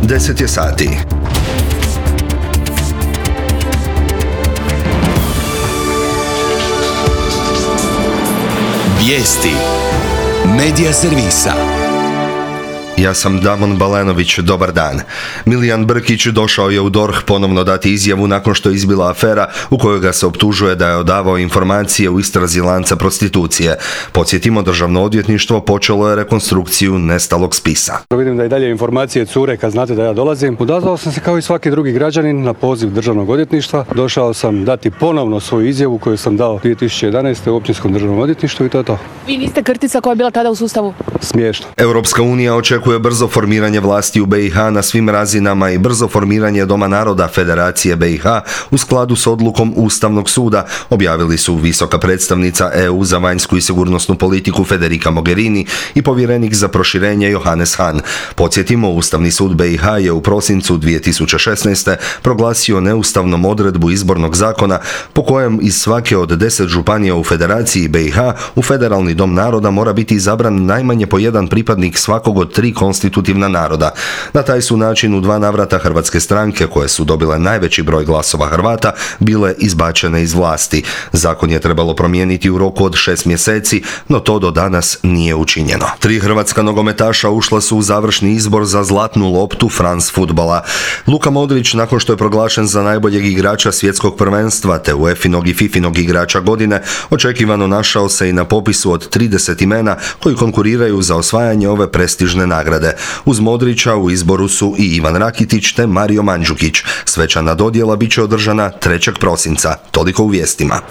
10 je sati. Vijesti Medija servisa. Ja sam Damon Balenović, dobar dan. Milijan Brkić došao je u DORH ponovno dati izjavu nakon što je izbila afera u kojoj ga se optužuje da je odavao informacije u istrazi lanca prostitucije. Podsjetimo, Državno odvjetništvo počelo je rekonstrukciju nestalog spisa. Vidim da i dalje informacije cure kad znate da ja dolazim. Odazvao sam se kao i svaki drugi građanin na poziv Državnog odvjetništva. Došao sam dati ponovno svoju izjavu koju sam dao 2011. u Općinskom državnom odvjetništvu i to je to. Vi niste krtica koja je bila tada u sustavu? Smiješno. Europska unija očekuje brzo formiranje vlasti u BiH na svim razinama i brzo formiranje Doma naroda Federacije BiH u skladu s odlukom Ustavnog suda, objavili su visoka predstavnica EU za vanjsku i sigurnosnu politiku Federica Mogherini i povjerenik za proširenje Johannes Hahn. Podsjetimo, Ustavni sud BiH je u prosincu 2016. proglasio neustavnom odredbu izbornog zakona po kojem iz svake od 10 županija u Federaciji BiH u Federalni dom naroda mora biti izabran najmanje po jedan pripadnik svakog od 3 konstitutivna naroda. Na taj su način u 2 navrata hrvatske stranke, koje su dobile najveći broj glasova Hrvata, bile izbačene iz vlasti. Zakon je trebalo promijeniti u roku od 6 mjeseci, no to do danas nije učinjeno. 3 hrvatska nogometaša ušla su u završni izbor za zlatnu loptu France fudbala. Luka Modrić, nakon što je proglašen za najboljeg igrača svjetskog prvenstva te UEFA-inog i FIFA-inog igrača godine, očekivano našao se i na popisu od 30 imena koji konkuriraju za osvajanje ove prestižne nagrade. Uz Modrića u izboru su i Ivan Rakitić te Mario Mandžukić. Svečana dodjela bit će održana 3. prosinca. Toliko u vijestima.